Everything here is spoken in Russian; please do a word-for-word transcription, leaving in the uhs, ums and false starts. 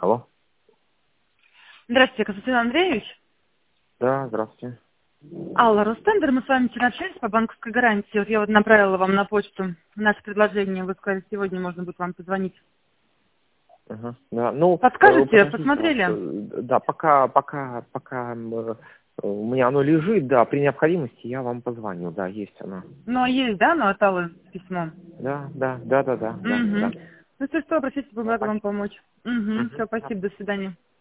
Алло. Здравствуйте, Константин Андреевич. Да, здравствуйте. Алла Ростендер, мы с вами вчера общались по банковской гарантии. Вот я вот направила вам на почту наше предложение. Вы сказали, сегодня можно будет вам позвонить. Ага. Да, ну, Подскажете, подождите, посмотрели? вот, э, да, пока, пока, пока э, у меня оно лежит, да, при необходимости я вам позвоню, да, есть оно. Ну, есть, да, но отдала письмо? Да, да, да, да, да, да, да. Угу. Ну, если что, обращайтесь, буду рада вам Спасибо. помочь. Угу. Мгм. Все, спасибо, до свидания.